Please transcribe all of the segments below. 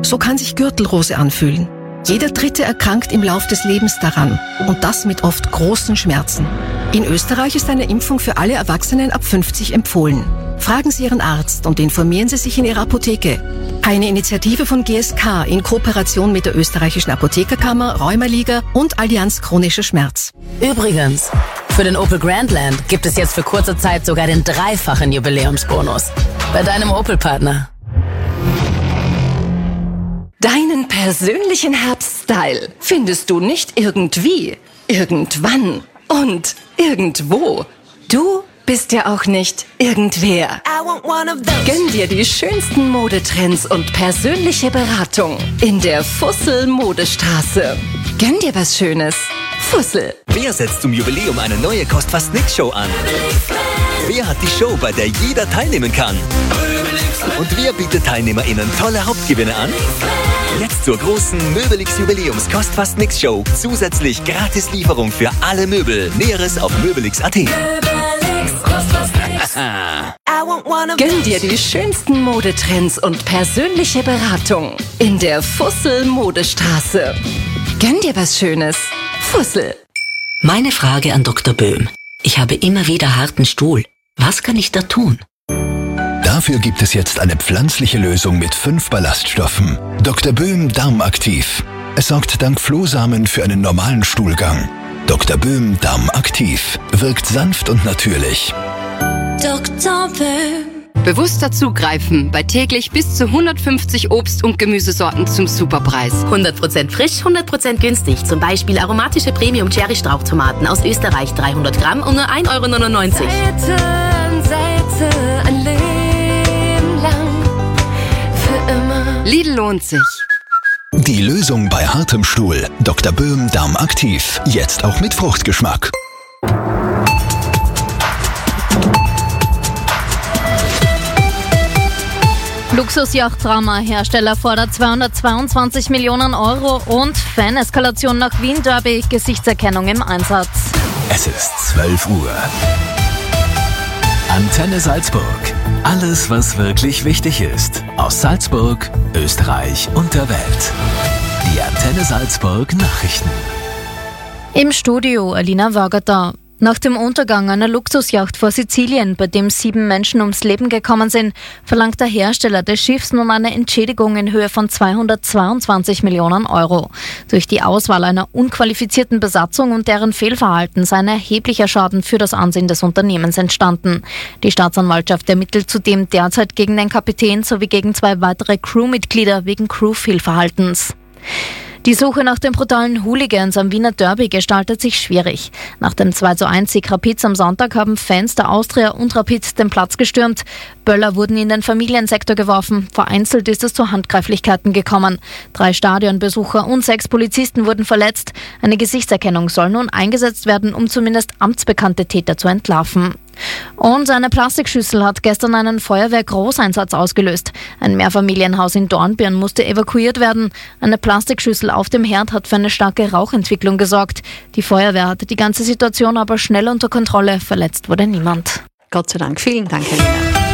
So kann sich Gürtelrose anfühlen. Jeder Dritte erkrankt im Lauf des Lebens daran und das mit oft großen Schmerzen. In Österreich ist eine Impfung für alle Erwachsenen ab 50 empfohlen. Fragen Sie Ihren Arzt und informieren Sie sich in Ihrer Apotheke. Eine Initiative von GSK in Kooperation mit der österreichischen Apothekerkammer, Rheumaliga und Allianz Chronischer Schmerz. Übrigens, für den Opel Grandland gibt es jetzt für kurze Zeit sogar den 3-fachen Jubiläumsbonus bei deinem Opel-Partner. Deinen persönlichen Herbststyle findest du nicht irgendwie, irgendwann und irgendwo. Du bist ja auch nicht irgendwer. Gönn dir die schönsten Modetrends und persönliche Beratung in der Fussel Modestraße. Gönn dir was Schönes. Fussel. Wer setzt zum Jubiläum eine neue Kost-fast-nix-Show an? Wer hat die Show, bei der jeder teilnehmen kann? Und wer bietet TeilnehmerInnen tolle Hauptgewinne an? Jetzt zur großen Möbelix Jubiläums Kost-fast-nix-Show. Zusätzlich Gratislieferung für alle Möbel. Näheres auf möbelix.at. Gönn dir die schönsten Modetrends und persönliche Beratung in der Fussel Modestraße. Gönn dir was Schönes. Fussel. Meine Frage an Dr. Böhm. Ich habe immer wieder harten Stuhl. Was kann ich da tun? Dafür gibt es jetzt eine pflanzliche Lösung mit 5 Ballaststoffen. Dr. Böhm Darmaktiv. Es sorgt dank Flohsamen für einen normalen Stuhlgang. Dr. Böhm Darmaktiv wirkt sanft und natürlich. Dr. Böhm. Bewusster zugreifen bei täglich bis zu 150 Obst- und Gemüsesorten zum Superpreis. 100% frisch, 100% günstig. Zum Beispiel aromatische Premium-Cherry-Strauchtomaten aus Österreich, 300 Gramm um nur 1,99 €. Seite an Seite, ein Leben lang, für immer. Lidl lohnt sich. Die Lösung bei hartem Stuhl. Dr. Böhm Darmaktiv. Jetzt auch mit Fruchtgeschmack. Luxusjachtdrama. Hersteller fordert 222 Millionen € und Fan-Eskalation nach Wien-Derby. Gesichtserkennung im Einsatz. Es ist 12 Uhr. Antenne Salzburg. Alles, was wirklich wichtig ist. Aus Salzburg, Österreich und der Welt. Die Antenne Salzburg Nachrichten. Im Studio Alina Wagater. Nach dem Untergang einer Luxusjacht vor Sizilien, bei dem 7 Menschen ums Leben gekommen sind, verlangt der Hersteller des Schiffs nun eine Entschädigung in Höhe von 222 Millionen €. Durch die Auswahl einer unqualifizierten Besatzung und deren Fehlverhalten sei ein erheblicher Schaden für das Ansehen des Unternehmens entstanden. Die Staatsanwaltschaft ermittelt zudem derzeit gegen den Kapitän sowie gegen 2 weitere Crewmitglieder wegen Crewfehlverhaltens. Die Suche nach den brutalen Hooligans am Wiener Derby gestaltet sich schwierig. Nach dem 2:1-Sieg Rapids am Sonntag haben Fans der Austria und Rapid den Platz gestürmt. Böller wurden in den Familiensektor geworfen. Vereinzelt ist es zu Handgreiflichkeiten gekommen. 3 Stadionbesucher und 6 Polizisten wurden verletzt. Eine Gesichtserkennung soll nun eingesetzt werden, um zumindest amtsbekannte Täter zu entlarven. Und eine Plastikschüssel hat gestern einen Feuerwehr-Großeinsatz ausgelöst. Ein Mehrfamilienhaus in Dornbirn musste evakuiert werden. Eine Plastikschüssel auf dem Herd hat für eine starke Rauchentwicklung gesorgt. Die Feuerwehr hatte die ganze Situation aber schnell unter Kontrolle. Verletzt wurde niemand. Gott sei Dank. Vielen Dank, Helena.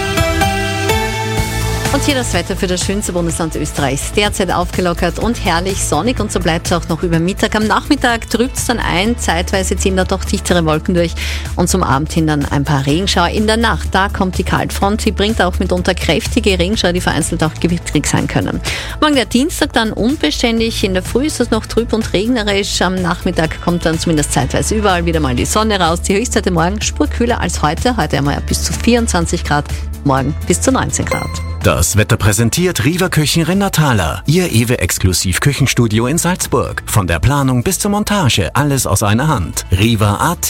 Und hier das Wetter für das schönste Bundesland Österreichs. Derzeit aufgelockert und herrlich sonnig und so bleibt es auch noch über Mittag. Am Nachmittag trübt es dann ein, zeitweise ziehen da doch dichtere Wolken durch und zum Abend hin dann ein paar Regenschauer. In der Nacht, da kommt die Kaltfront, sie bringt auch mitunter kräftige Regenschauer, die vereinzelt auch gewittrig sein können. Morgen der Dienstag dann unbeständig, in der Früh ist es noch trüb und regnerisch, am Nachmittag kommt dann zumindest zeitweise überall wieder mal die Sonne raus. Die Höchstzeit morgen spurkühler als heute einmal bis zu 24 Grad, morgen bis zu 19 Grad. Das Wetter präsentiert Riva Küchen Rennerthaler. Ihr EWE-Exklusiv-Küchenstudio in Salzburg. Von der Planung bis zur Montage, alles aus einer Hand. Riva.at.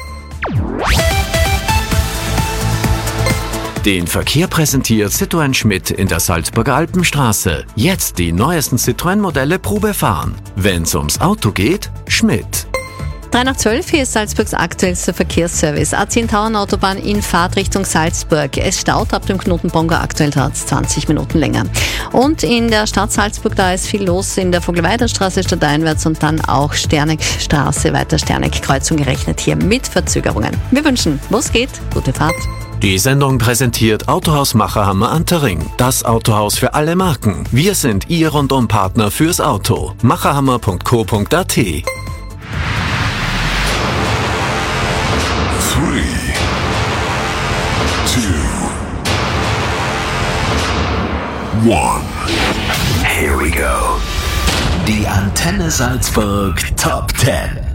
Den Verkehr präsentiert Citroën Schmidt in der Salzburger Alpenstraße. Jetzt die neuesten Citroën-Modelle Probe fahren. Wenn's ums Auto geht, Schmidt. 3:12, hier ist Salzburgs aktuellster Verkehrsservice. A10 Tauernautobahn in Fahrtrichtung Salzburg. Es staut ab dem Knotenbonga, aktuell dauert es 20 Minuten länger. Und in der Stadt Salzburg, da ist viel los in der Vogelweiderstraße stadteinwärts und dann auch Sterneckstraße, weiter Sterneck-Kreuzung gerechnet hier mit Verzögerungen. Wir wünschen, wo es geht, gute Fahrt. Die Sendung präsentiert Autohaus Macherhammer Antering, das Autohaus für alle Marken. Wir sind Ihr Rundum-Partner fürs Auto. macherhammer.co.at. 3, 2, 1. Here we go. Die Antenne Salzburg Top 10.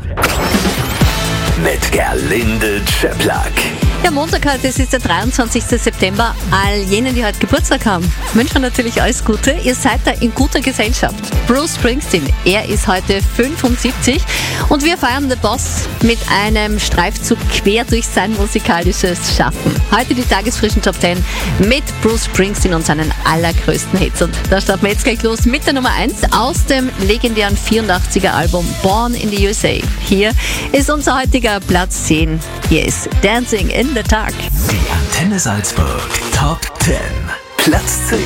Mit Gerlinde Tscheplack. Ja, Montag heute, es ist der 23. September. All jenen, die heute Geburtstag haben, wünschen wir natürlich alles Gute. Ihr seid da in guter Gesellschaft. Bruce Springsteen, er ist heute 75 und wir feiern The Boss mit einem Streifzug quer durch sein musikalisches Schaffen. Heute die tagesfrischen Top 10 mit Bruce Springsteen und seinen allergrößten Hits. Und da starten wir jetzt gleich los mit der Nummer 1 aus dem legendären 84er Album Born in the USA. Hier ist unser heutiger Platz 10. Hier ist Dancing in the Dark. Die Antenne Salzburg Top 10. Platz 10.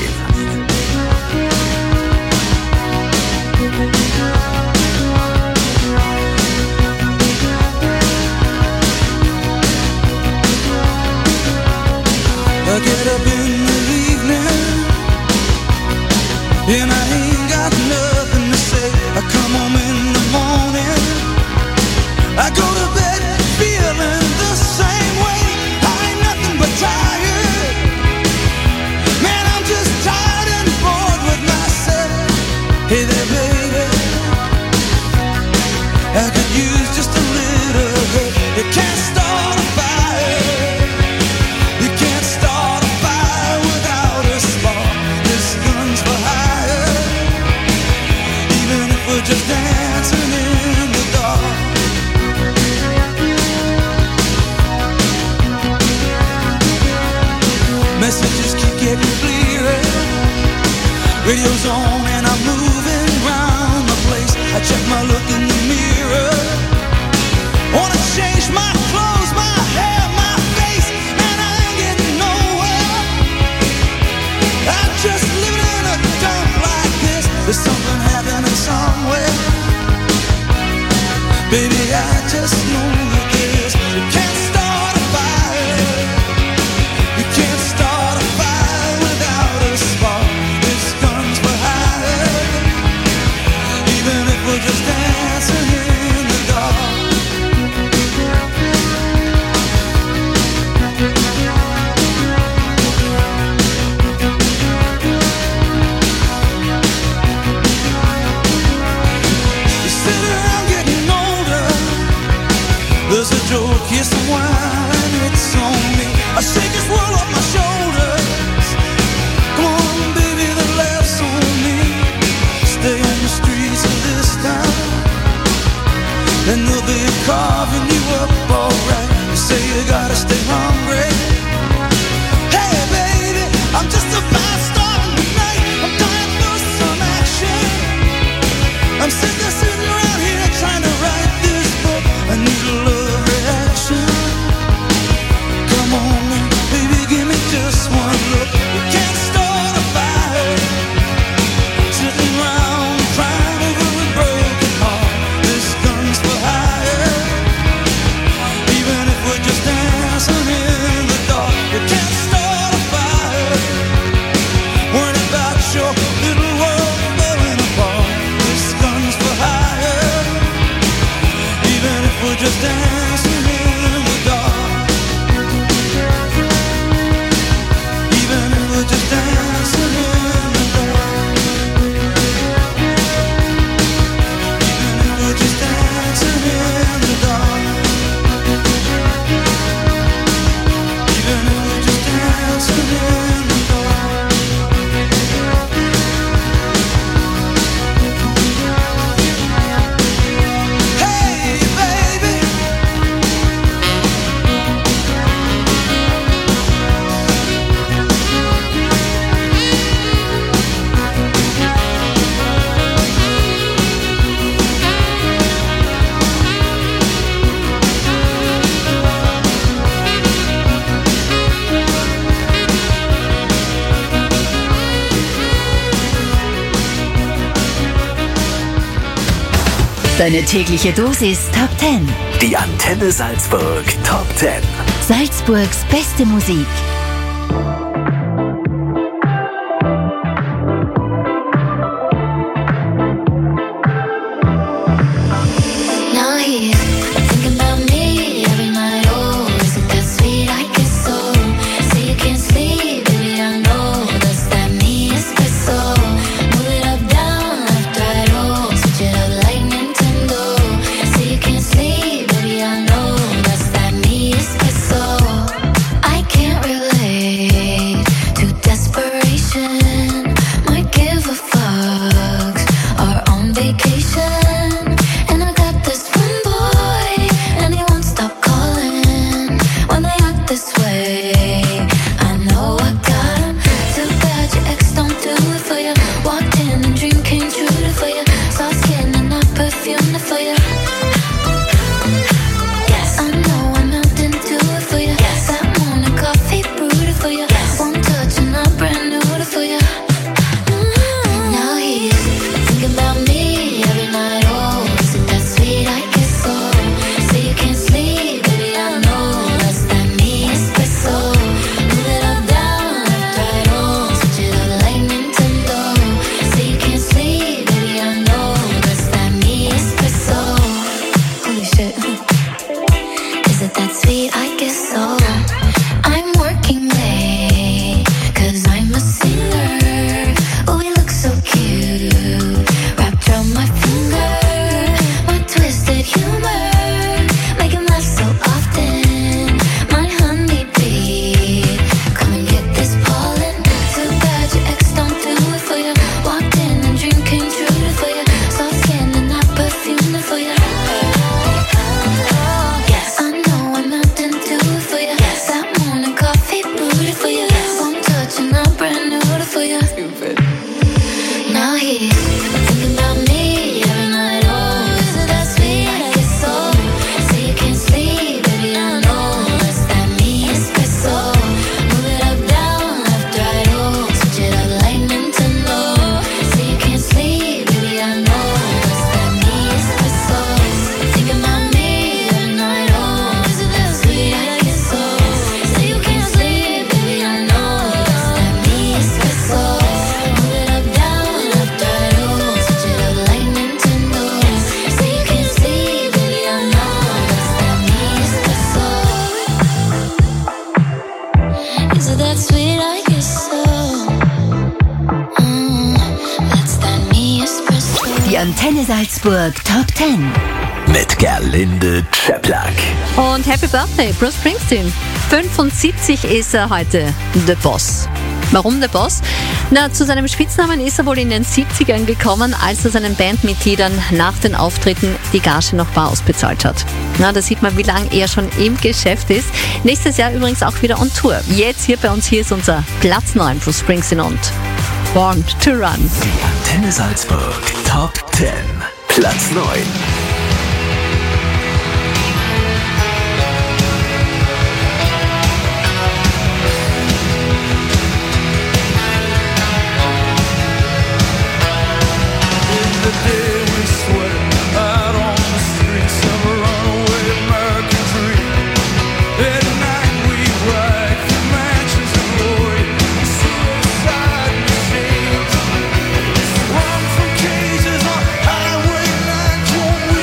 I get up in the evening and I ain't got nothing to say. I come home in the morning, I go to bed feeling the same way. I ain't nothing but tired. Man, I'm just tired and bored with myself. Hey there, baby, I could use just a little help. You can't start a fire. You can't start a fire without a spark. This gun's for hire. Even if we're just dancing in the dark. Messages keep getting clearer. Radio's on and I'm moving round the place. I check my look in the mirror. Wanna change my clothes, my hair, my face, and I ain't getting nowhere. I'm just living in a dump like this. There's something happening somewhere. Baby, I just know that this. You can't start a fire. You can't start a fire without a spark. This gun's for hire. Even if we're just dancing in the dark. You sit around getting older. There's a joke, here's some wine, it's on me. I shake this world off my shoulders. Come on, baby, the laughs on me. Stay on the streets of this town, and they'll be carving you up alright. You say you gotta stay hungry. Hey, baby, I'm just about starting the night. I'm dying for some action. I'm sick of sitting around here trying to write this book. I need a love reaction. Come on, baby, give me just one look. You can't start a fire sitting around crying over a broken heart. This gun's for hire. Even if we're just dancing in the dark. You can't start a fire worrying about your little world falling apart. This gun's for hire. Even if we're just dancing in the dark. Even if we're just dancing in the dark. Even if we're just dancing in the dark. Even if we're just dancing in the dark. Hey, baby. Deine tägliche Dosis Top 10. Die Antenne Salzburg Top 10. Salzburgs beste Musik. Die Antenne Salzburg Top 10 mit Gerlinde Czeplak. Und Happy Birthday, Bruce Springsteen. 75 ist er heute, The Boss. Warum The Boss? Zu seinem Spitznamen ist er wohl in den 70ern gekommen, als er seinen Bandmitgliedern nach den Auftritten die Gage noch bar ausbezahlt hat. Da sieht man, wie lange er schon im Geschäft ist. Nächstes Jahr übrigens auch wieder on Tour. Jetzt hier bei uns, hier ist unser Platz 9, Bruce Springsteen und Born to Run. Die Antenne Salzburg Top 10, Platz 9. Run from cages on highway 9.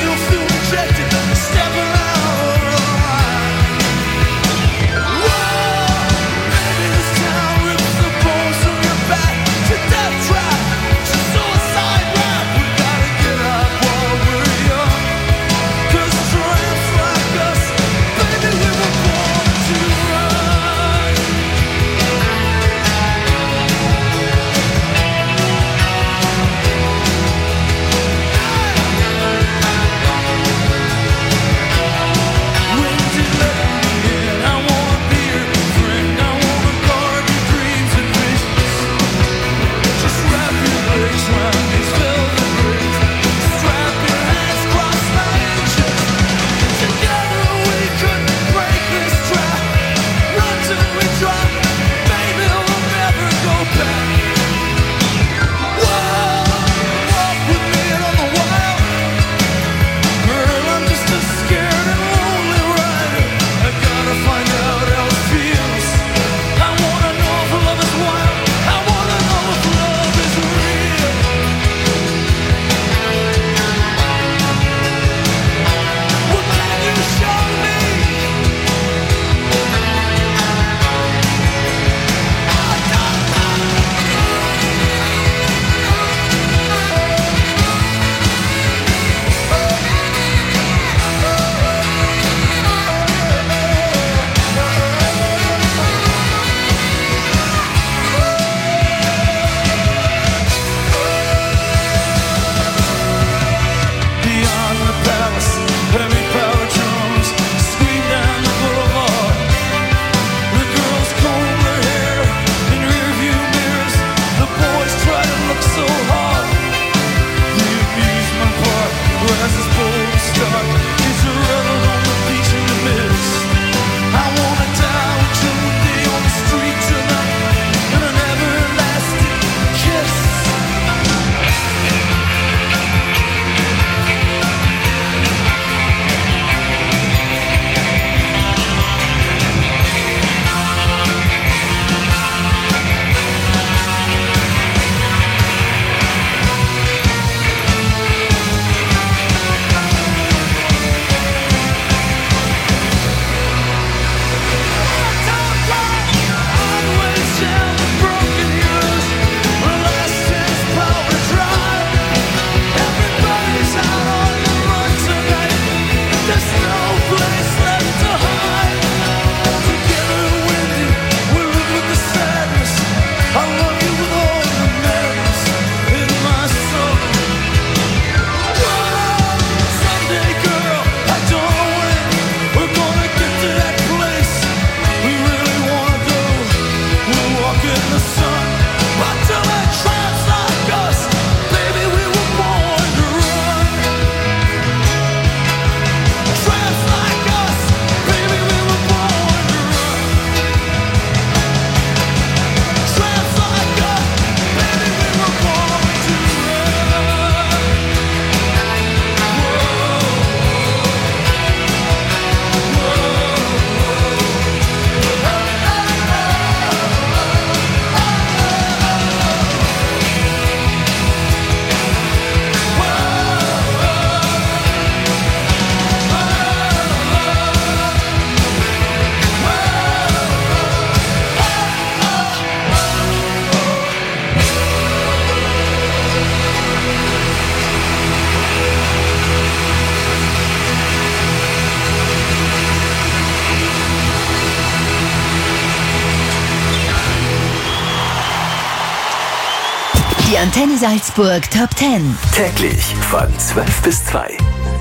Antenne Salzburg Top 10. Täglich von 12 bis 2.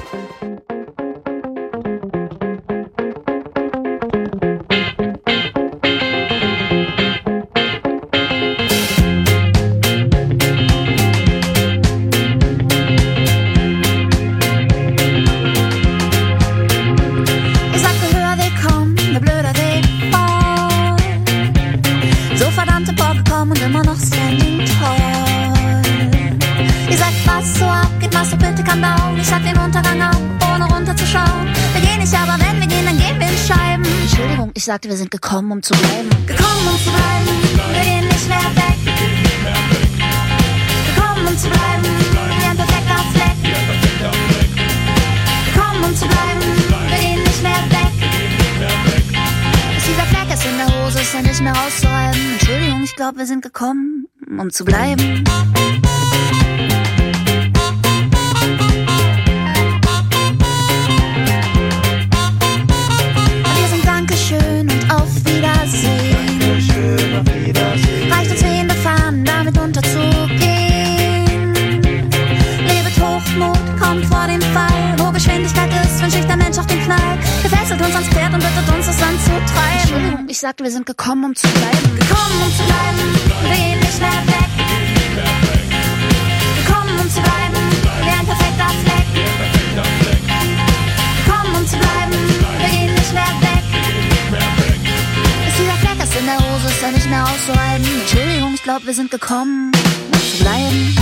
Ich sagte, wir sind gekommen, um zu bleiben. Gekommen, um zu bleiben, wir gehen nicht mehr weg. Gekommen, um zu bleiben, wie ein perfekter Fleck. Gekommen, um zu bleiben, wir gehen nicht mehr weg. Ist dieser Fleck ist in der Hose, ist ja nicht mehr auszureiben. Entschuldigung, ich glaube, wir sind gekommen, um zu bleiben. Reicht uns wehende Fahnen, damit unterzugehen. Lebet Hochmut, kommt vor dem Fall. Wo Geschwindigkeit ist, wünscht sich der Mensch auf den Knall. Gefesselt uns ans Pferd und bittet uns, das Land zu treiben. Entschuldigung, ich sagte, wir sind gekommen, um zu bleiben. Gekommen, um zu bleiben, wir gehen nicht mehr weg. Gekommen, um zu bleiben, wie ein perfekter Fleck. Gekommen, um zu bleiben, wir gehen nicht mehr weg. Dieser Fleck ist in der Hose, ist ja nicht mehr auszureiben. Entschuldigung, ich glaube, wir sind gekommen, um zu bleiben.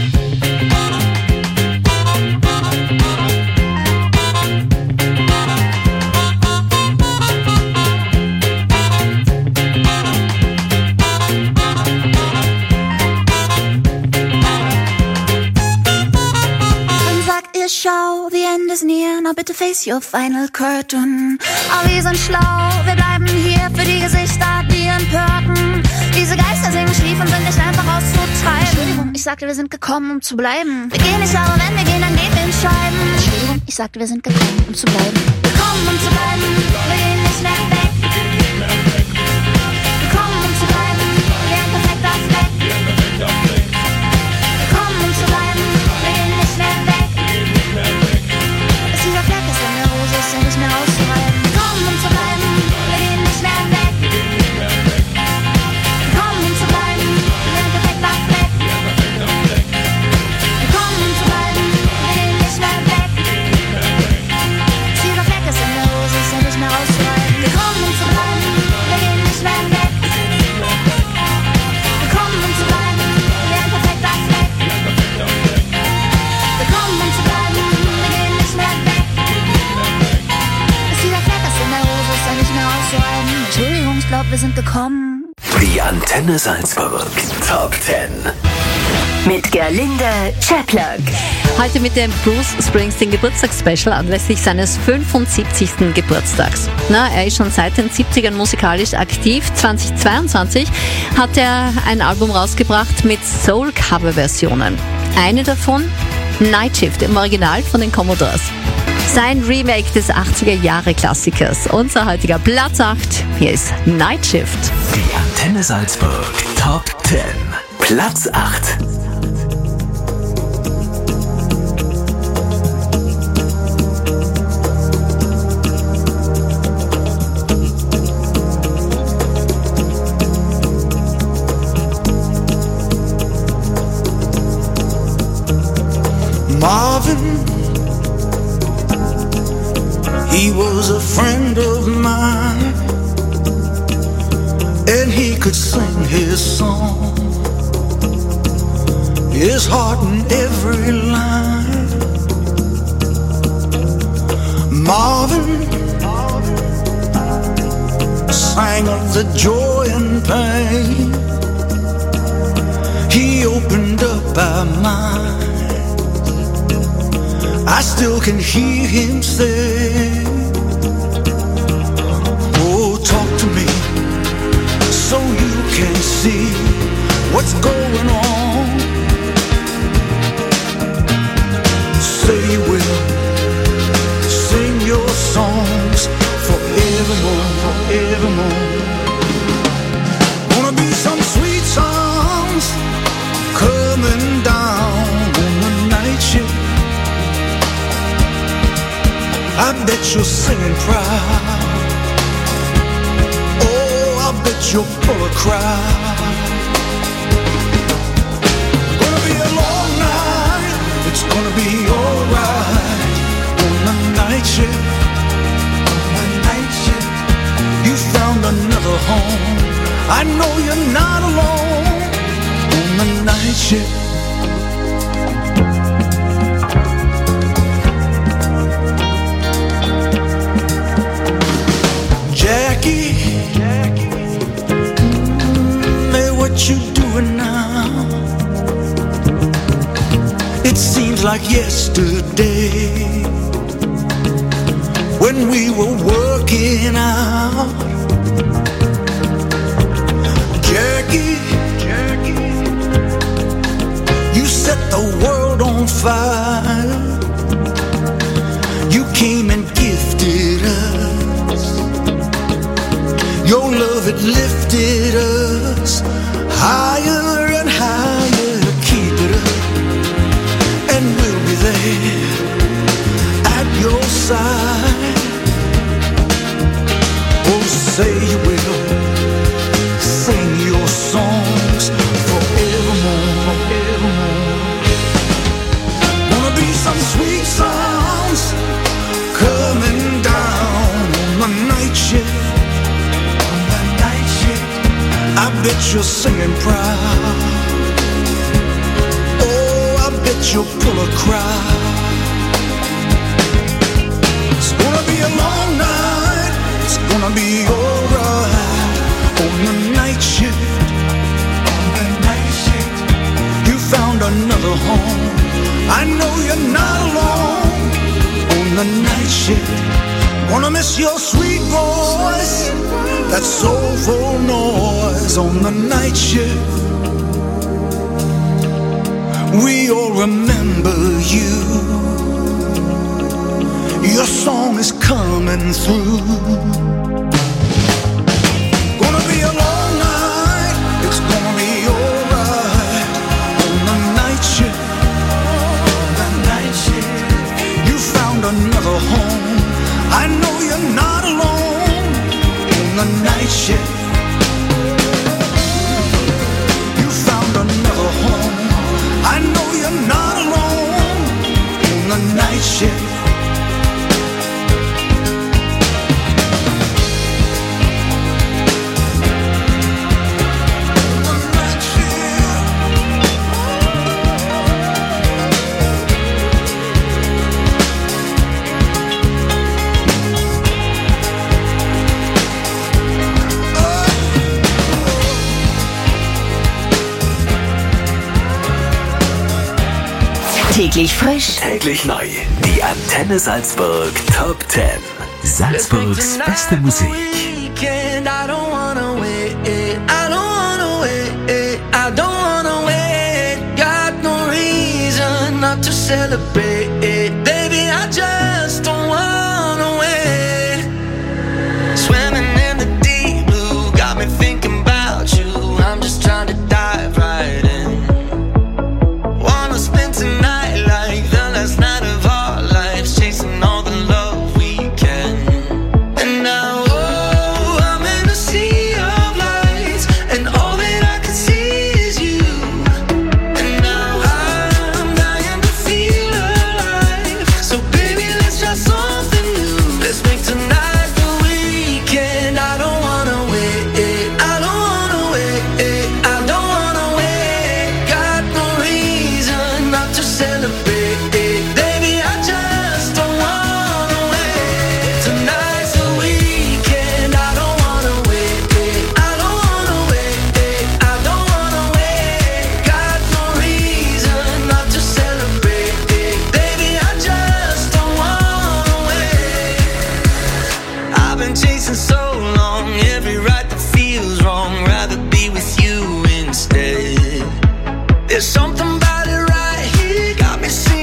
Dann sagt ihr, schau, the end is near, now bitte face your final curtain. Aber wir sind schlau, wir bleiben hier für die Gesichter, die empörten. Diese Geister singen schief und sind nicht einfach auszutreiben. Entschuldigung, ich sagte, wir sind gekommen, um zu bleiben. Wir gehen nicht, aber wenn wir gehen, dann gehen wir in Scheiben. Entschuldigung, ich sagte, wir sind gekommen, um zu bleiben. Gekommen, um zu bleiben, wir gehen nicht mehr weg. Gekommen, um zu bleiben, wie ein perfekter Fleck. Gekommen, um zu bleiben, wir gehen nicht mehr weg. Dieser Fleck ist in der Hose, ist ja nicht mehr auszureiben. Gekommen, um zu bleiben, wir gehen nicht mehr weg. Gekommen, um zu bleiben, wie ein perfekter Fleck. Gekommen, um zu bleiben, wir gehen nicht mehr weg. Dieser Fleck ist in der Hose, ist ja nicht mehr auszureiben. Gekommen, um zu bleiben, wir gehen nicht mehr weg. Gekommen, um zu bleiben, wie ein perfekter Fleck. Gekommen, um zu bleiben, wir gehen nicht mehr weg. Dieser Fleck ist in der Hose, ist ja nicht mehr auszureiben. Entschuldigung, ich glaube, wir sind gekommen. Die Antenne Salzburg Top 10. Mit Gerlinde Chaplock. Heute mit dem Bruce Springsteen Geburtstagsspecial anlässlich seines 75. Geburtstags. Er ist schon seit den 70ern musikalisch aktiv. 2022 hat er ein Album rausgebracht mit Soul-Cover-Versionen. Eine davon, Night Shift, im Original von den Commodores. Sein Remake des 80er-Jahre-Klassikers. Unser heutiger Platz 8. Hier ist Night Shift. Die Antenne Salzburg Top 10. Platz 8. Marvin, he was a friend of mine, and he could sing his song, his heart in every line. Marvin sang of the joy and pain. He opened up our mind. I still can hear him say, oh, talk to me so you can see what's going on. Say you will sing your songs forevermore, forevermore. Gonna be some sweet songs coming bet you're singing proud. Oh, I bet you're full of crowd. Gonna be a long night, it's gonna be alright. On the night shift, you found another home. I know you're not alone. On the night shift. Jackie, hey, what you doing now? It seems like yesterday when we were working out. Jackie, you set the world on fire. You came and gifted us. Your love, it lifted us higher and higher. Keep it up, and we'll be there at your side. Oh, say you will sing your songs forevermore. Gonna be some sweet songs coming down on the night shift. I bet you're singing proud. Oh, I bet you'll pull a crowd. It's gonna be a long night, it's gonna be alright. On the night shift, you found another home. I know you're not alone. On the night shift, gonna miss your sweet voice, that soulful noise. On the night shift, we all remember you. Your song is coming through. Gonna be a long night, it's gonna be alright. On the night shift, you found another home. I know you're not alone. On the night shift, you found another home. I know you're not alone. On the night shift. Täglich frisch, täglich neu. Die Antenne Salzburg Top 10. Salzburgs beste Musik. I don't wanna wait, I don't wanna wait, I don't wanna wait. Got no reason not to celebrate, baby, I just don't wanna wait. Swimming in the deep blue, got me thinking about you. I'm just trying to dive right in. Wanna spend tonight like the last night of our lives, chasing all the love we can. And now I'm in a sea of lights, and all that I can see is you. And now I'm dying to feel alive. So baby, let's try something new. Let's make tonight the weekend. I don't wanna wait, I don't wanna wait, I don't wanna wait. Got no reason not to celebrate, baby, I just don't wanna wait. Tonight's the weekend. I don't wanna wait, I don't wanna wait, I don't wanna wait. Got no reason not to celebrate, baby, I just don't wanna wait. I've been chasing so long, every right that feels wrong, rather be with you instead. There's something about it right here, got me singing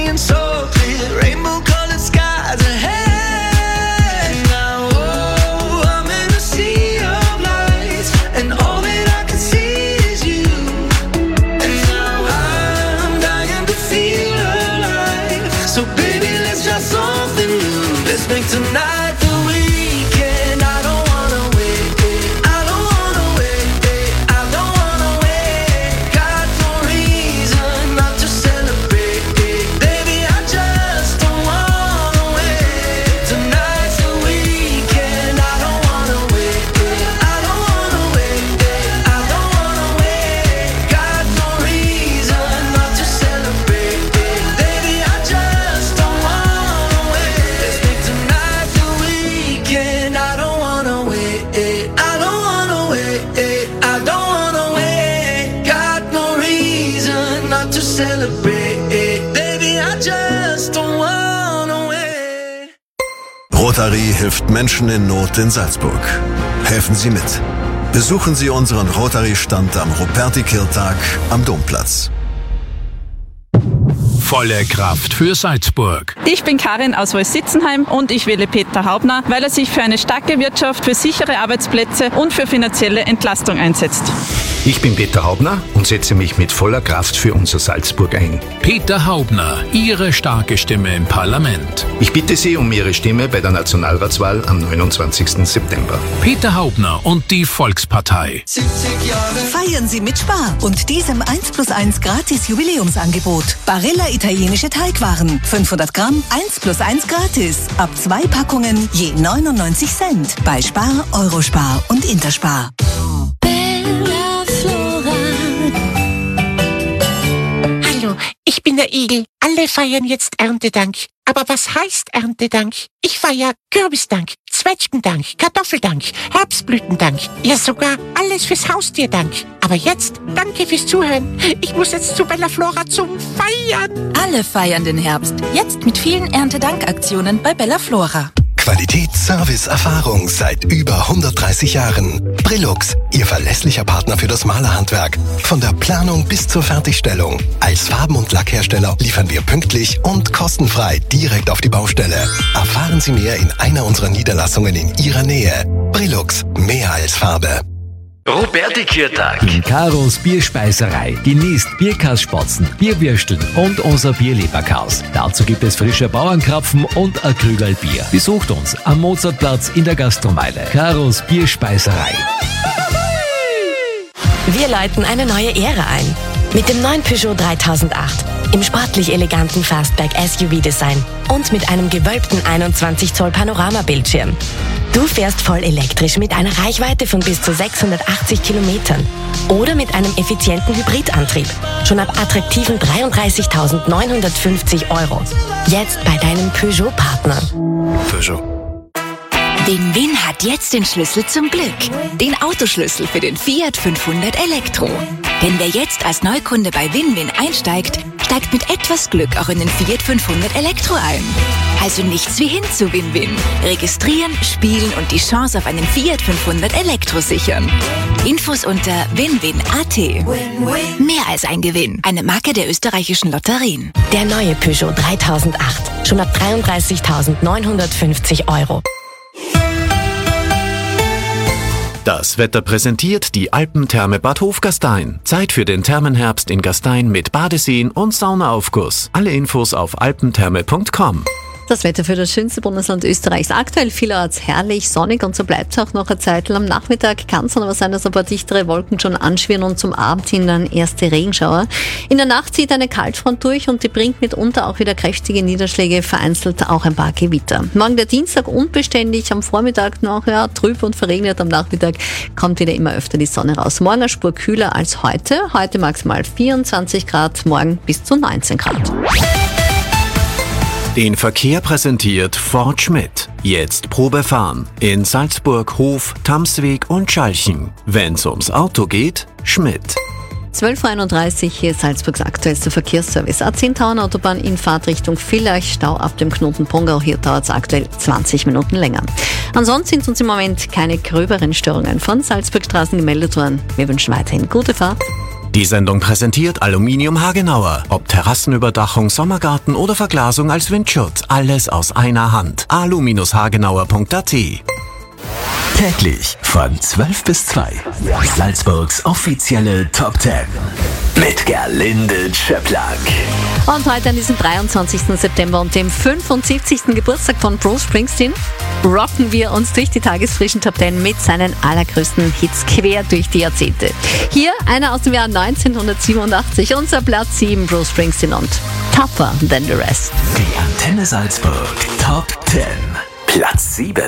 Let's make tonight the weekend. I don't wanna wait. I don't wanna wait. I don't wanna wait. Got no reason not to celebrate. Baby, I just don't wanna wait. Tonight's the weekend. I don't wanna wait. I don't wanna wait. I don't wanna wait. Got no reason not to celebrate. Baby, I just don't wanna wait. Let's make tonight the weekend. I don't wanna wait. I don't wanna wait. I don't wanna wait. Got no reason not to celebrate. Baby, I just don't wanna wait. Rotary hilft Menschen in Not in Salzburg. Helfen Sie mit. Besuchen Sie unseren Rotary-Stand am Ruperti-Kirtag am Domplatz. Volle Kraft für Salzburg. Ich bin Karin aus Wolsitzenheim und ich wähle Peter Haubner, weil er sich für eine starke Wirtschaft, für sichere Arbeitsplätze und für finanzielle Entlastung einsetzt. Ich bin Peter Haubner und setze mich mit voller Kraft für unser Salzburg ein. Peter Haubner, Ihre starke Stimme im Parlament. Ich bitte Sie um Ihre Stimme bei der Nationalratswahl am 29. September. Peter Haubner und die Volkspartei. 70 Jahre. Feiern Sie mit Spar und diesem 1+1 gratis Jubiläumsangebot. Barilla italienische Teigwaren. 500 Gramm, 1+1 gratis. Ab 2 Packungen je 99 Cent. Bei Spar, Eurospar und Interspar. Hallo, ich bin der Igel. Alle feiern jetzt Erntedank. Aber was heißt Erntedank? Ich feiere Kürbisdank, Zwetschgendank, Kartoffeldank, Herbstblütendank. Ja, sogar alles fürs Haustierdank. Aber jetzt, danke fürs Zuhören. Ich muss jetzt zu Bella Flora zum Feiern. Alle feiern den Herbst. Jetzt mit vielen Erntedankaktionen bei Bella Flora. Qualität, Service, Erfahrung seit über 130 Jahren. Brillux, Ihr verlässlicher Partner für das Malerhandwerk. Von der Planung bis zur Fertigstellung. Als Farben- und Lackhersteller liefern wir pünktlich und kostenfrei direkt auf die Baustelle. Erfahren Sie mehr in einer unserer Niederlassungen in Ihrer Nähe. Brillux, mehr als Farbe. Ruperti-Kirtag. In Karos Bierspeiserei genießt Bierkassspatzen, Bierwürsteln und unser Bierleberkaus. Dazu gibt es frische Bauernkrapfen und ein Krügerl Bier. Besucht uns am Mozartplatz in der Gastromeile. Karos Bierspeiserei. Wir läuten eine neue Ära ein. Mit dem neuen Peugeot 3008. Im sportlich eleganten Fastback SUV-Design. Und mit einem gewölbten 21 Zoll Panoramabildschirm. Du fährst voll elektrisch mit einer Reichweite von bis zu 680 Kilometern. Oder mit einem effizienten Hybridantrieb. Schon ab attraktiven 33.950 €. Jetzt bei deinem Peugeot-Partner. Peugeot. Win-Win hat jetzt den Schlüssel zum Glück. Den Autoschlüssel für den Fiat 500 Elektro. Denn wer jetzt als Neukunde bei Win-Win einsteigt, steigt mit etwas Glück auch in den Fiat 500 Elektro ein. Also nichts wie hin zu Win-Win. Registrieren, spielen und die Chance auf einen Fiat 500 Elektro sichern. Infos unter winwin.at. Mehr als ein Gewinn. Eine Marke der österreichischen Lotterien. Der neue Peugeot 3008. Schon ab 33.950 €. Das Wetter präsentiert die Alpentherme Bad Hofgastein. Zeit für den Thermenherbst in Gastein mit Badeseen und Saunaaufguss. Alle Infos auf alpentherme.com. Das Wetter für das schönste Bundesland Österreichs. Aktuell vielerorts herrlich, sonnig und so bleibt es auch noch eine Zeit. Am Nachmittag kann es dann aber sein, dass ein paar dichtere Wolken schon anschwirren und zum Abend hin dann erste Regenschauer. In der Nacht zieht eine Kaltfront durch und die bringt mitunter auch wieder kräftige Niederschläge, vereinzelt auch ein paar Gewitter. Morgen der Dienstag unbeständig, am Vormittag noch trüb und verregnet, am Nachmittag kommt wieder immer öfter die Sonne raus. Morgen eine Spur kühler als heute. Heute maximal 24 Grad, morgen bis zu 19 Grad. Den Verkehr präsentiert Ford Schmidt. Jetzt Probe fahren. In Salzburg, Hof, Tamsweg und Schalchen. Wenn's ums Auto geht, Schmidt. 12:31 Uhr, hier ist Salzburgs aktuellster Verkehrsservice. A10 Tauernautobahn in Fahrtrichtung Villach, Stau ab dem Knoten Pongau. Hier dauert es aktuell 20 Minuten länger. Ansonsten sind uns im Moment keine gröberen Störungen von Salzburgstraßen gemeldet worden. Wir wünschen weiterhin gute Fahrt. Die Sendung präsentiert Aluminium Hagenauer. Ob Terrassenüberdachung, Sommergarten oder Verglasung als Windschutz. Alles aus einer Hand. alu-hagenauer.at Täglich von 12 bis 2. Salzburgs offizielle Top 10. Mit Gerlinde Tschöpplack. Und heute an diesem 23. September und dem 75. Geburtstag von Bruce Springsteen rocken wir uns durch die tagesfrischen Top 10 mit seinen allergrößten Hits quer durch die Jahrzehnte. Hier einer aus dem Jahr 1987, unser Platz 7, Bruce Springsteen und Tougher Than the Rest. Die Antenne Salzburg Top 10. Platz 7.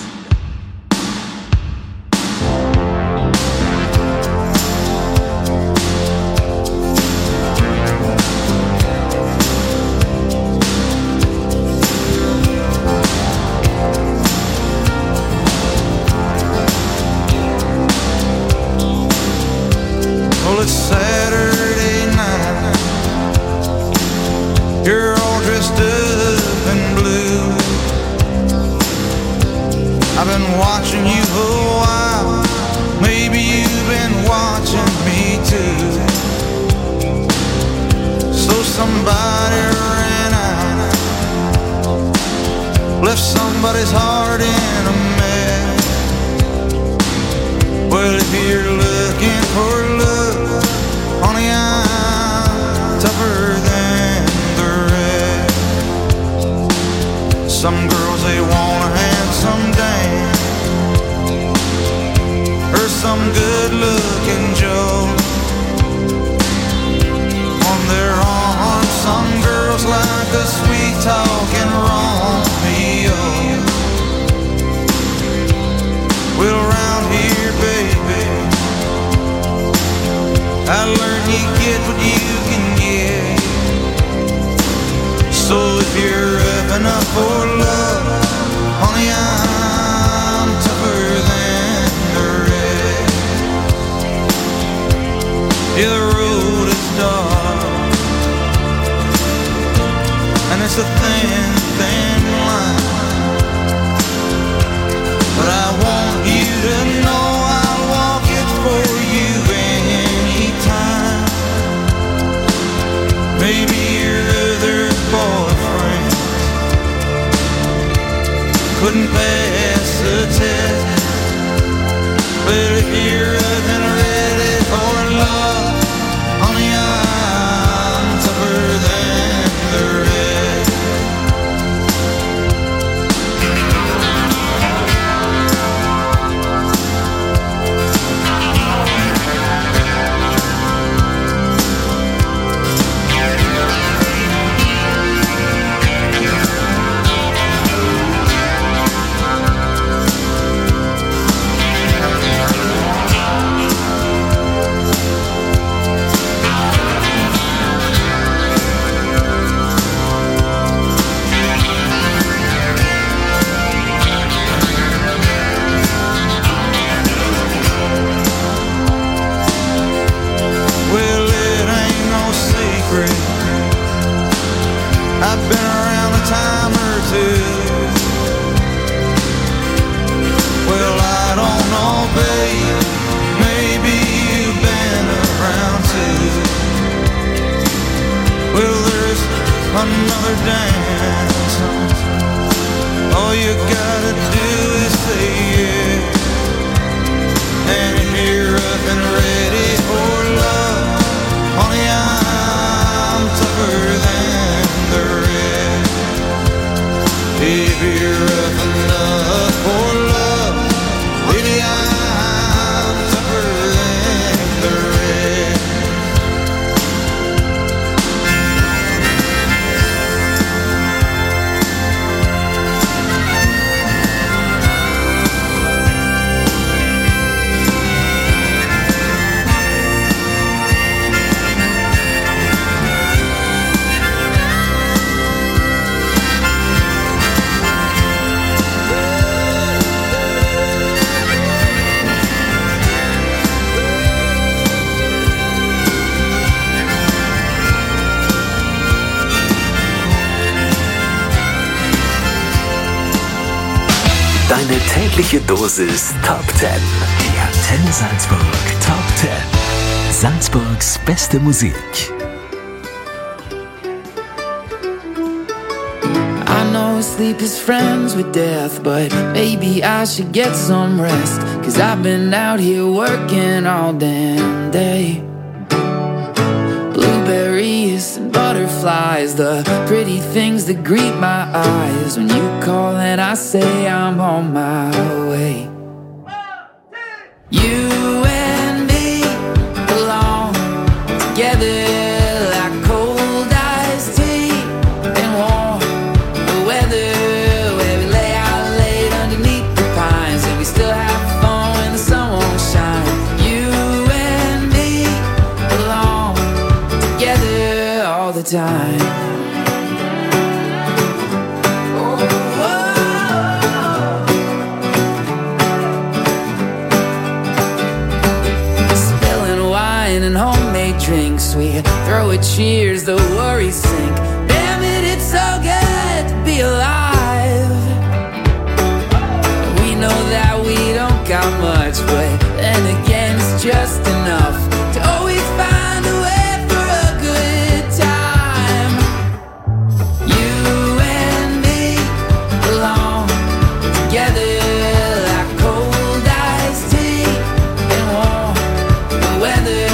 It's Saturday night. You're all dressed up in blue. I've been watching you for a while. Maybe you've been watching me too. So somebody ran out, left somebody's heart in a mess. Well, if you're looking for love, honey, I'm tougher than the rest. Some girls, they want a handsome dame, or some good-looking Joe. On their arm, some girls like a sweet-talking Romeo. Well, around here, baby, I learned you get what you can get. So if you're up enough for love, honey, I'm tougher than the rest. Yeah, the road is dark, and it's a thin, thin line, but I want you to know I'll walk it for you anytime. Maybe your other boyfriend couldn't pass the test, but if you're up and ready for love, honey, I'm tougher than the rest. I've been around a time or two. Well, I don't know, babe, maybe you've been around too. Well, there's another dance. All you gotta do is say yeah. And if you're up and ready for love, honey, I'm tougher than the rest. If you're up enough for love, baby, I'm tougher than the rest. Deine tägliche Dosis Top 10. Die Antenne Salzburg Top 10. Salzburgs beste Musik. I know sleep is friends with death, but maybe I should get some rest, 'cause I've been out here working all damn day. Blueberries and butterflies, the pretty things that greet my eyes when you call and I say I'm on my way. You and me belong together like cold iced tea and warm weather, where we lay out late underneath the pines and we still have fun when the sun won't shine. You and me belong together all the time. And homemade drinks, we throw a cheers, the worries sink. Damn it, it's so good to be alive. We know that we don't got much, but then again it's just enough to always find a way for a good time. You and me belong together like cold iced tea and warm weather.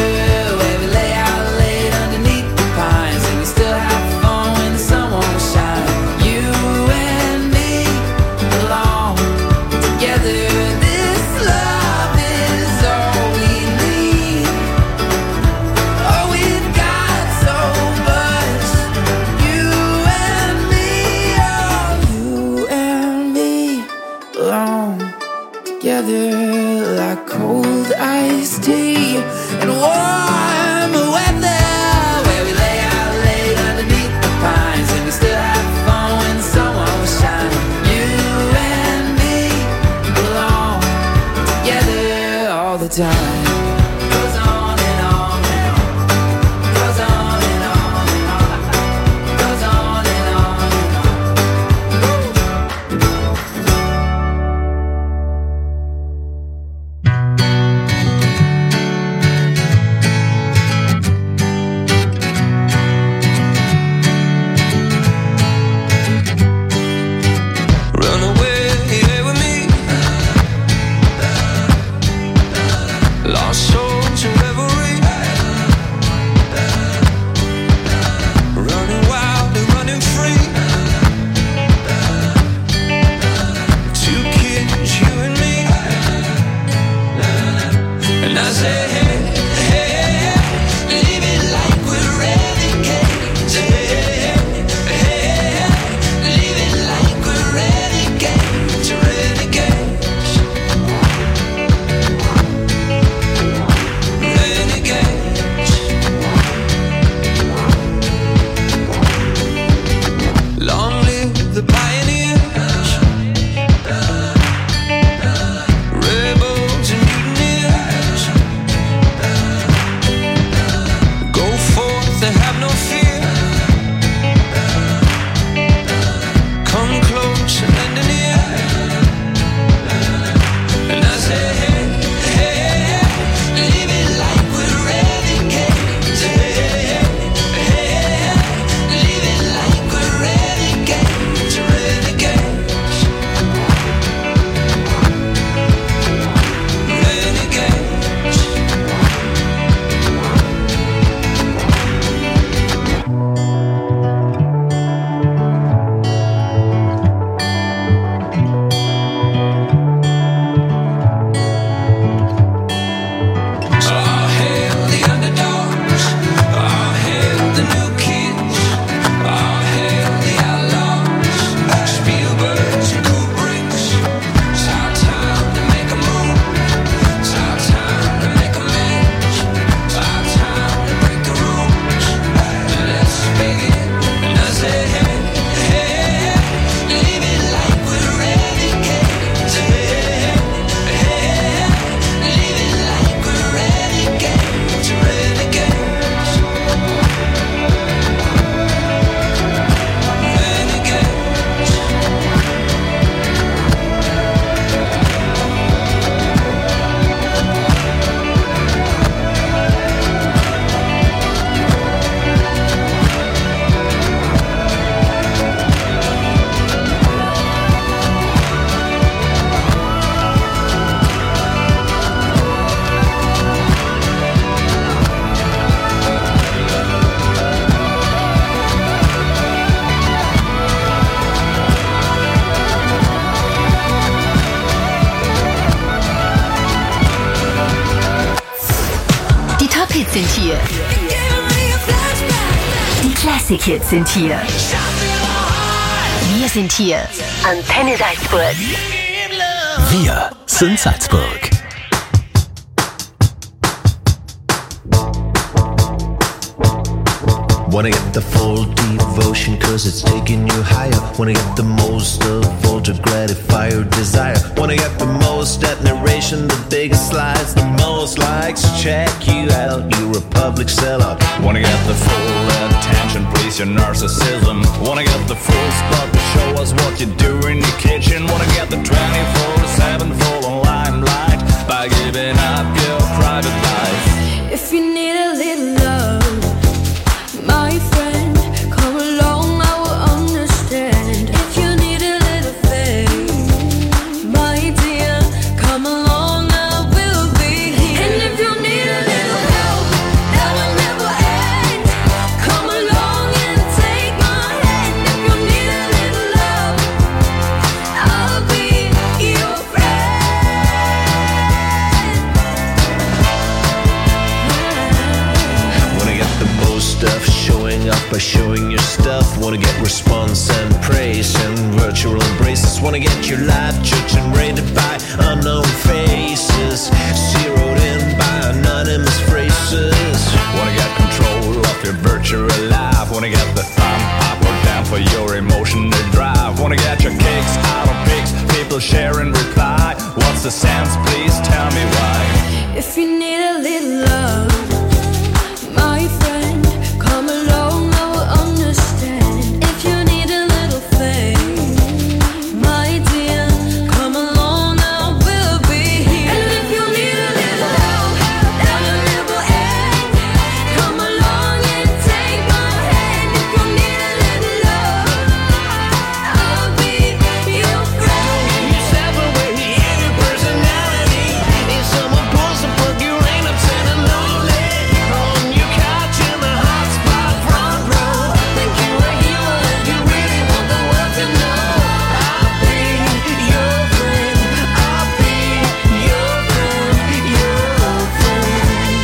Like cold iced tea and warm weather, where we lay out late underneath the pines and we still have fun when the sun won't shine. You and me belong together all the time. Goes on and on and on. Goes on and on and on. Goes on and on and on. Long sind hier. Die Classic Hits sind hier. Wir sind hier. Antenne Salzburg. Wir sind Salzburg. Wanna get the full devotion cause it's taking you higher. Wanna get the most of all to gratify your desire. Wanna get the most admiration, the biggest slides, the most likes. Check you out, you're a public sellout. Wanna get the full attention, please your narcissism. Wanna get the full spot to show us what you do in your kitchen. Wanna get the 24/7 full limelight by giving up your private life. If you need a little love, my friend, come along, I will understand. If you need a little faith, my dear, come along, I will be here. And if you need a little help, that will never end. Come along and take my hand. If you need a little love, I'll be your friend. Wanna get the most of showing up by showing your stuff. Wanna get response and praise and virtual embraces. Wanna get your life judged and rated by unknown faces, zeroed in by anonymous phrases. Wanna get control of your virtual life. Wanna get the thumb up or down for your emotional drive. Wanna get your kicks out of pics, people share and reply. What's the sense, please tell me why. If you need a little love, my friend, come along, I will understand. If you need a little faith, my dear, come along, I will be here. And if you need a little help, that will never end. Come along and take my hand. If you need a little love, I'll be your friend. You separate your personality. If someone pulls the plug, you ain't upset and lonely. On your couch in the hot spot, front row. Think you a hero if you really want the world to know. I'll be your friend. I'll be your friend. Your friend.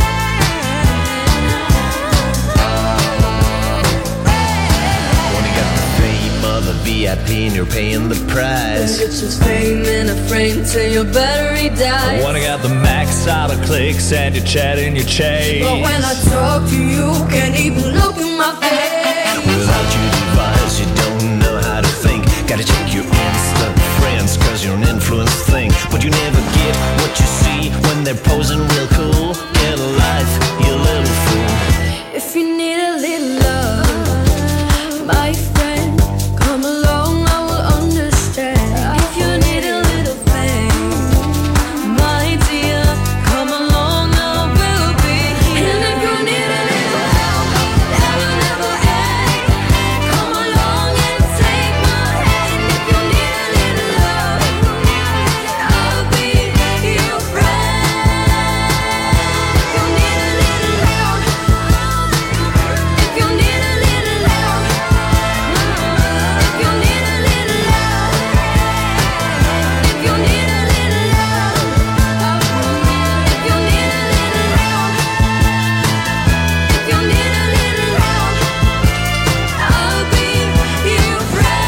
Wanna get the fame of a VIP and you're paying the price. It's just fame in a frame till your battery dies. I wanna get the max out of clicks and your chat in your chase. But when I talk to you, can't even look in my face. Without your device, you don't know how to think. Gotta check your Insta friends, cause you're an influence thing. But you never get what you see when they're posing real cool. Get a life, you little fool. If you need a little love, my friend, come along, I will understand. If you need a little faith, my dear, come along, I will be here. And if you need a little help, that will never end. Come along and take my hand. If you need a little love, I'll be your friend. If you need a little help, if you need a little love, if you need a little love, if you need a little love, if you need a little help, if you need a little help, I'll be your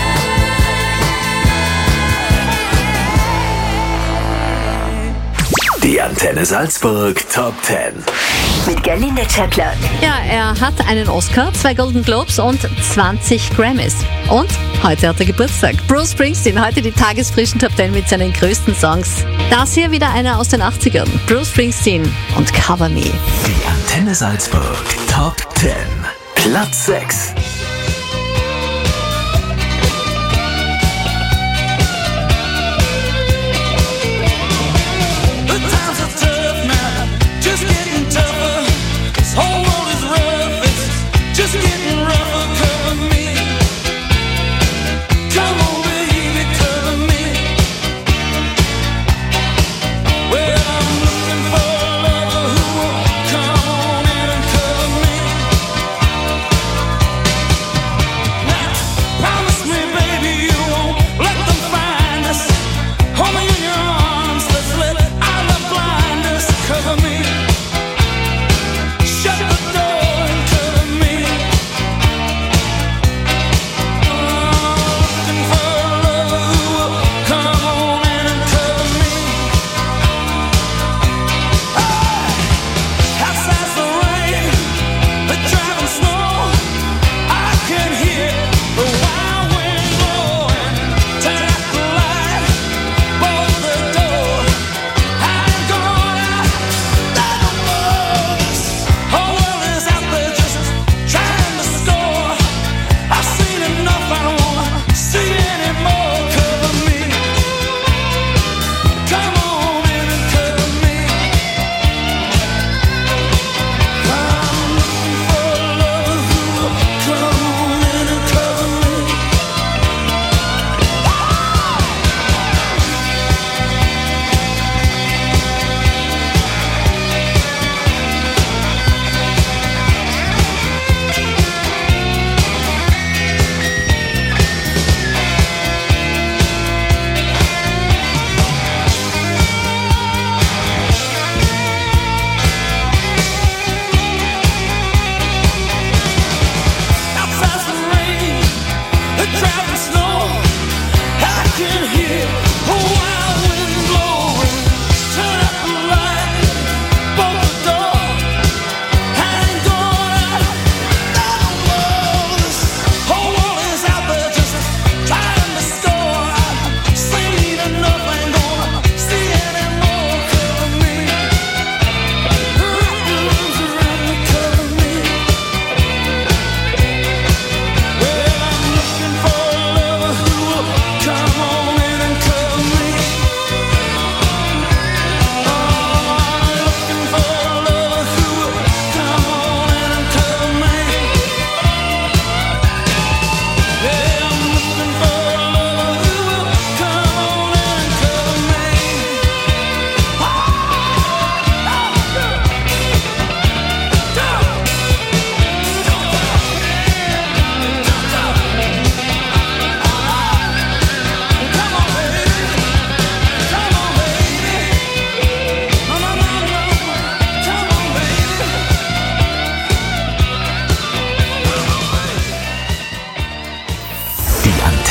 friend. Die Antenne Salzburg Top 10. Mit Gerlinde Chaplin. Ja, er hat einen Oscar, 2 Golden Globes und 20 Grammys. Und heute hat er Geburtstag. Bruce Springsteen, heute die tagesfrischen Top 10 mit seinen größten Songs. Das hier wieder einer aus den 80ern. Bruce Springsteen und Cover Me. Die Antenne Salzburg Top 10. Platz 6. The times are tough now, just getting tougher. This whole world is rough, it's just getting rougher. Cover me, come on baby, cover me. Well, I'm looking for a lover who will come on in and cover me.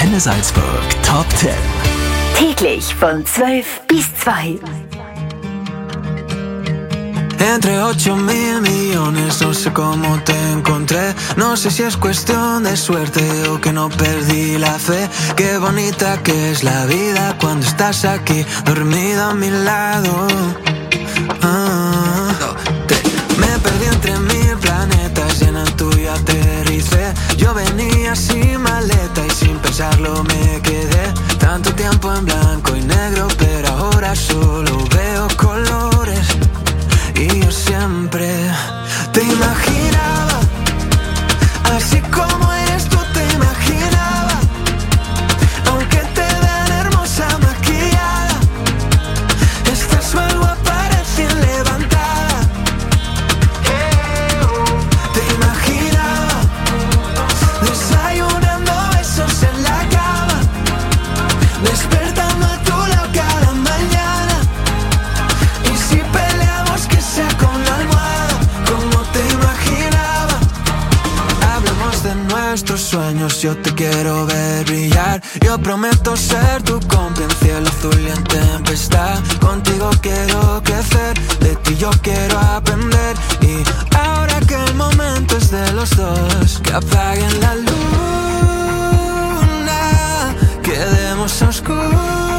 Antenne Salzburg Top 10. Täglich von 12 bis 2. Entre 8.000 millones, no sé cómo te encontré. No sé si es cuestión de suerte o que no perdí la fe. Qué bonita que es la vida cuando estás aquí, dormida a mi lado. Me perdí entre 1000 planetas y en el tuyo aterricé. Yo venía sin maleta y sin pensarlo me quedé. Tanto tiempo en blanco y negro, pero ahora solo veo colores. Y yo siempre te imaginaba, así como eres tú te imaginaba. Aunque te vean hermosa maquillada, estás mal guapa recién levantada. Te imaginaba desayunando besos en la cama, despertando a tu lado cada mañana. Y si peleamos que sea con la almohada, como te imaginaba. Hablemos de nuestros sueños, yo te quiero ver brillar. Yo prometo ser tu cómplice en cielo azul y en tempestad. Contigo quiero crecer, de ti yo quiero aprender. Y ahora que el momento es de los dos, que apaguen la luna, quedemos a oscuras.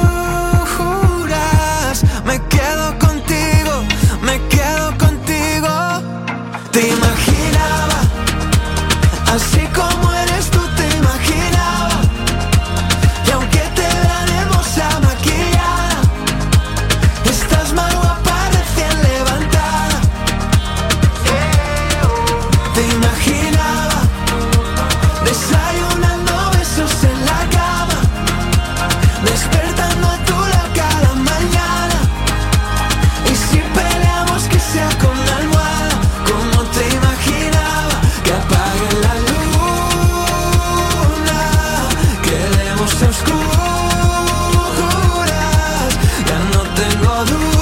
Me quedo contigo, me quedo contigo. Te imaginaba, así como eres tú te imaginaba. Y aunque te vean hermosa maquillada, estás más guapa recién levantada. Te imaginaba desayunando besos en la cama, despertando a tu lado cada mañana. Y si peleamos que sea con la almohada, como te imaginaba. Que apague la luna, quedemos a oscuras. Ya no tengo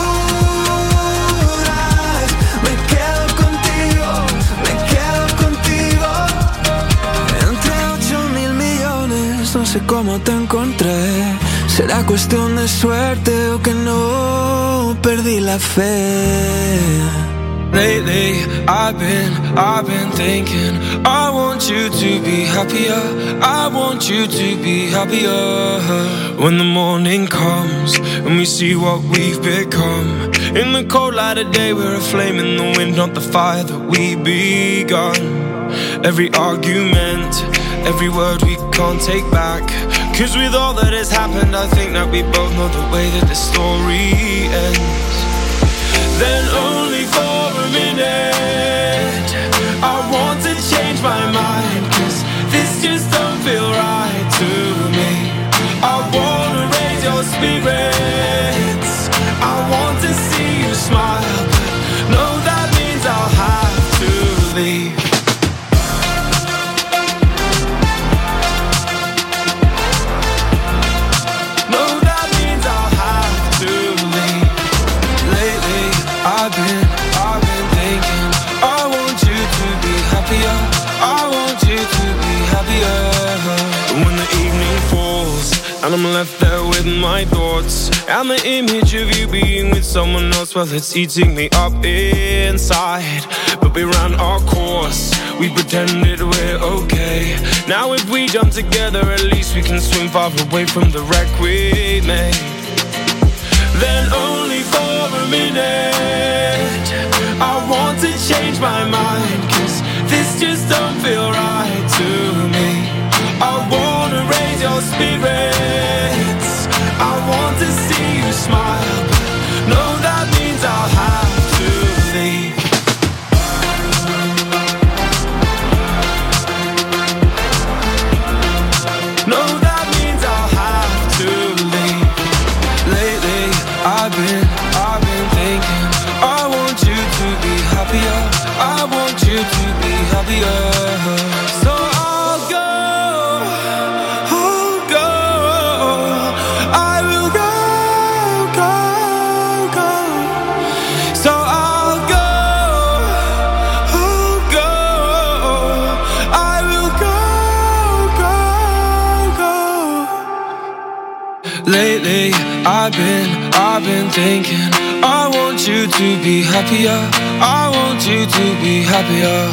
dudas, me quedo contigo, me quedo contigo. Entre 8.000 millones, no sé cómo te encontré. Será cuestión de suerte o que no perdí la fe. Lately, I've been thinking, I want you to be happier, I want you to be happier. When the morning comes and we see what we've become, in the cold light of day we're a flame in the wind, not the fire that we begun. Every argument, every word we can't take back, 'cause with all that has happened I think that we both know the way that the story ends. Then only for a minute I want to change my mind, 'cause this just don't feel right to me. I wanna raise your spirits, I want to see you smile, but no, that means I'll have to leave. No, that means I'll have to leave. Lately, I've been thinking, I want you to be happier, I want you to be happier. When the evening falls and I'm left there with my thoughts, and the image of you being with someone else, well, it's eating me up inside. But we ran our course, we pretended we're okay. Now if we jump together, at least we can swim far away from the wreck we made. Then only for a minute I want to change my mind, 'cause this just don't feel right to me. I wanna raise your spirits, I want to see you smile, but no, that means I'll have to leave. No, that means I'll have to leave. Lately, I've been thinking, I want you to be happier, I want you to be happier. So I'll go Lately, I've been thinking, I want you to be happier. I want you to be happier.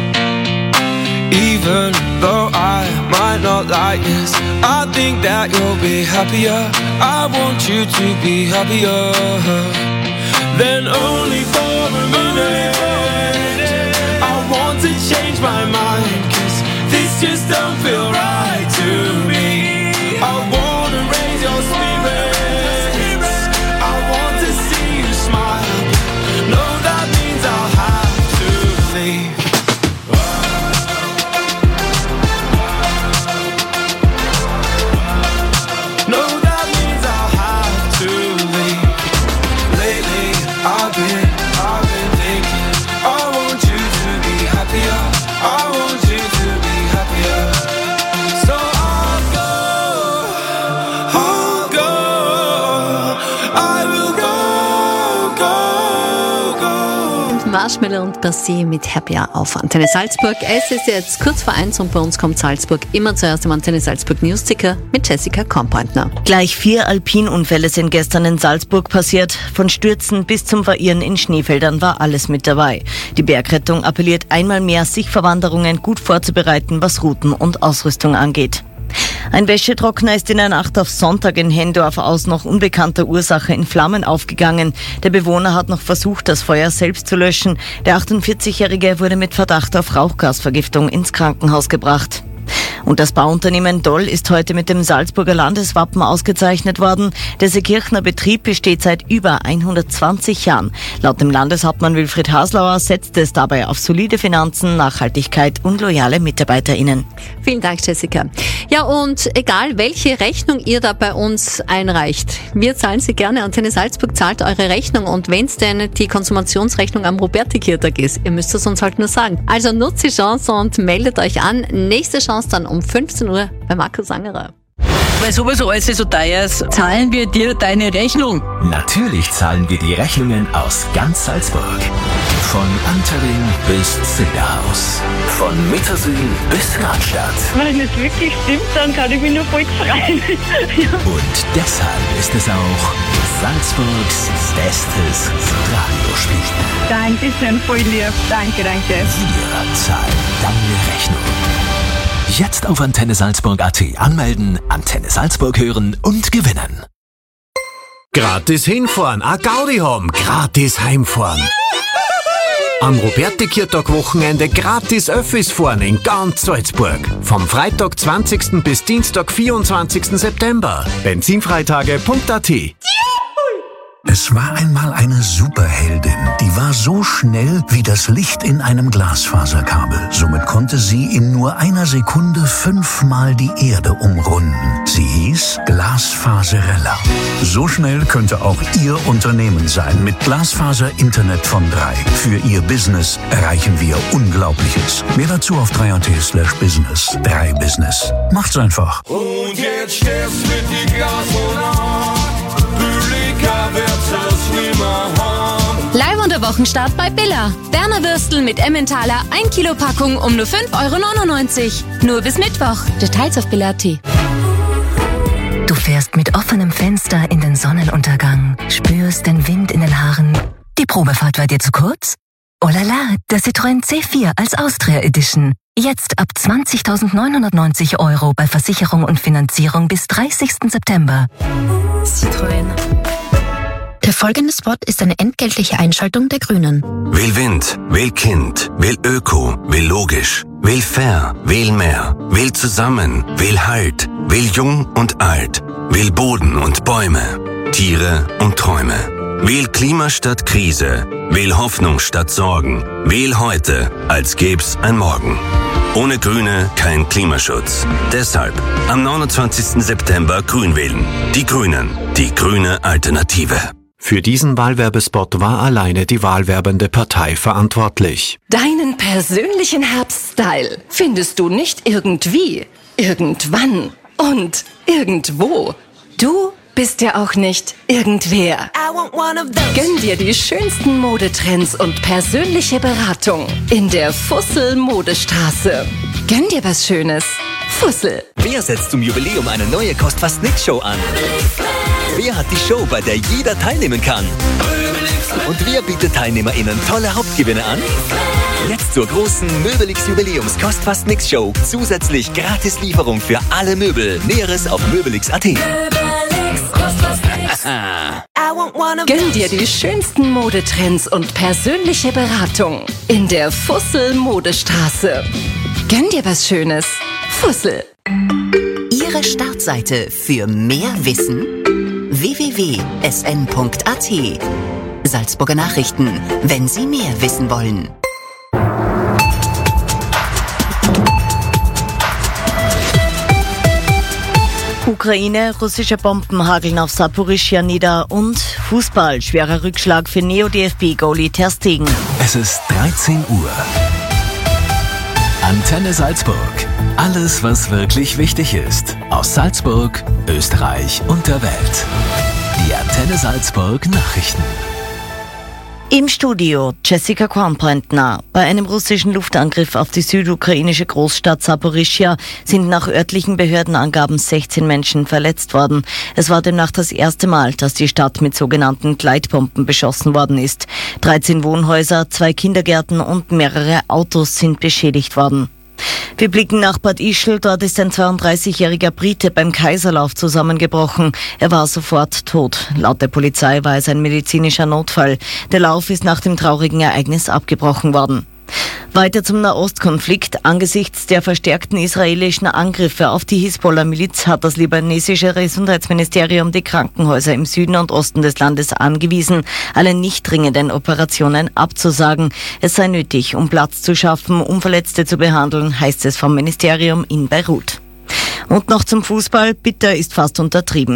Even though I might not like this, I think that you'll be happier. I want you to be happier. Then only for a minute, I want to change my mind, 'cause this just don't feel right to me. I wanna raise your spirits, I want to see you smile. No, that means I'll have to leave. No, that means I'll have to leave. Lately, I've been thinking, I want you to be happier. I want you to be happier. So I'll go, I will go. Marshmallow und Bassi mit Happier auf Antenne Salzburg. Es ist jetzt kurz vor 1 und bei uns kommt Salzburg immer zuerst im Antenne Salzburg Newsticker mit Jessica Kompointner. Gleich 4 Alpinunfälle sind gestern in Salzburg passiert. Von Stürzen bis zum Verirren in Schneefeldern war alles mit dabei. Die Bergrettung appelliert einmal mehr, sich vor Wanderungen gut vorzubereiten, was Routen und Ausrüstung angeht. Ein Wäschetrockner ist in der Nacht auf Sonntag in Hendorf aus noch unbekannter Ursache in Flammen aufgegangen. Der Bewohner hat noch versucht, das Feuer selbst zu löschen. Der 48-Jährige wurde mit Verdacht auf Rauchgasvergiftung ins Krankenhaus gebracht. Und das Bauunternehmen Doll ist heute mit dem Salzburger Landeswappen ausgezeichnet worden. Der Seekirchner Betrieb besteht seit über 120 Jahren. Laut dem Landeshauptmann Wilfried Haslauer setzt es dabei auf solide Finanzen, Nachhaltigkeit und loyale MitarbeiterInnen. Vielen Dank, Jessica. Ja, und egal, welche Rechnung ihr da bei uns einreicht, wir zahlen sie gerne. Antenne Salzburg zahlt eure Rechnung. Und wenn es denn die Konsumationsrechnung am Roberti-Kirtag ist, ihr müsst es uns halt nur sagen. Also nutzt die Chance und meldet euch an. Nächste Chance dann um 15 Uhr bei Markus Angerer. Weil sowieso alles so teuer ist, zahlen wir dir deine Rechnung. Natürlich zahlen wir die Rechnungen aus ganz Salzburg. Von Antering bis Zilderhaus. Von Mittersüden bis Radstadt. Wenn es wirklich stimmt, dann kann ich mich nur voll freuen. Und deshalb ist es auch Salzburgs bestes Radiospiel. Dankeschön, voll lieb. Danke. Wir zahlen deine Rechnung. Jetzt auf Antenne Salzburg.at anmelden, Antenne Salzburg hören und gewinnen. Gratis hinfahren, a Gaudi haben, gratis heimfahren. Am Roberti-Kirtag-Wochenende gratis Öffis fahren in ganz Salzburg. Vom Freitag 20. bis Dienstag 24. September. Benzinfreitage.at. Es war einmal eine Superheldin, die war so schnell wie das Licht in einem Glasfaserkabel. Somit konnte sie in nur einer Sekunde 5-mal die Erde umrunden. Sie hieß Glasfaserella. So schnell könnte auch Ihr Unternehmen sein mit Glasfaser-Internet von 3. Für Ihr Business erreichen wir Unglaubliches. Mehr dazu auf 3.at/business. 3 Business. Macht's einfach. Und jetzt stehst mit die Glasmonat. Publika wird's das nimmer haben. Live und der Wochenstart bei Billa. Berner Würstel mit Emmentaler 1 Kilo Packung um nur 5,99 €. Nur bis Mittwoch. Details auf Billa.at. Du fährst mit offenem Fenster in den Sonnenuntergang, spürst den Wind in den Haaren. Die Probefahrt war dir zu kurz? Oh la la, der Citroën C4 als Austria Edition. Jetzt ab 20.990 € bei Versicherung und Finanzierung bis 30. September. Citroën. Der folgende Spot ist eine entgeltliche Einschaltung der Grünen. Wähl Wind, wähl Kind, wähl Öko, wähl logisch, wähl fair, wähl mehr, wähl zusammen, wähl Halt, wähl jung und alt, wähl Boden und Bäume, Tiere und Träume. Wähl Klima statt Krise, wähl Hoffnung statt Sorgen, wähl heute, als gäb's ein Morgen. Ohne Grüne kein Klimaschutz. Deshalb am 29. September Grün wählen. Die Grünen, die grüne Alternative. Für diesen Wahlwerbespot war alleine die wahlwerbende Partei verantwortlich. Deinen persönlichen Herbststyle findest du nicht irgendwie, irgendwann und irgendwo. Du bist ja auch nicht irgendwer. Gönn dir die schönsten Modetrends und persönliche Beratung in der Fussel Modestraße. Gönn dir was Schönes. Fussel. Wer setzt zum Jubiläum eine neue Kost-was-nix-Show an? Wer hat die Show, bei der jeder teilnehmen kann? Und wer bietet TeilnehmerInnen tolle Hauptgewinne an? Jetzt zur großen Möbelix-Jubiläums-Kost-was-nix-Show. Zusätzlich Gratis-Lieferung für alle Möbel. Näheres auf möbelix.at. Gönn dir die schönsten Modetrends und persönliche Beratung in der Fussel Modestraße. Gönn dir was Schönes. Fussel. Ihre Startseite für mehr Wissen? www.sn.at. Salzburger Nachrichten, wenn Sie mehr wissen wollen. Ukraine, russische Bomben hageln auf Saporischschja nieder und Fußball, schwerer Rückschlag für Neo-DFB-Goalie Ter Stegen. Es ist 13 Uhr. Antenne Salzburg. Alles, was wirklich wichtig ist. Aus Salzburg, Österreich und der Welt. Die Antenne Salzburg Nachrichten. Im Studio Jessica Kornbrentner. Bei einem russischen Luftangriff auf die südukrainische Großstadt Saporischschja sind nach örtlichen Behördenangaben 16 Menschen verletzt worden. Es war demnach das erste Mal, dass die Stadt mit sogenannten Gleitbomben beschossen worden ist. 13 Wohnhäuser, 2 Kindergärten und mehrere Autos sind beschädigt worden. Wir blicken nach Bad Ischl. Dort ist ein 32-jähriger Brite beim Kaiserlauf zusammengebrochen. Er war sofort tot. Laut der Polizei war es ein medizinischer Notfall. Der Lauf ist nach dem traurigen Ereignis abgebrochen worden. Weiter zum Nahostkonflikt. Angesichts der verstärkten israelischen Angriffe auf die Hisbollah-Miliz hat das libanesische Gesundheitsministerium die Krankenhäuser im Süden und Osten des Landes angewiesen, alle nicht dringenden Operationen abzusagen. Es sei nötig, um Platz zu schaffen, um Verletzte zu behandeln, heißt es vom Ministerium in Beirut. Und noch zum Fußball. Bitter ist fast untertrieben.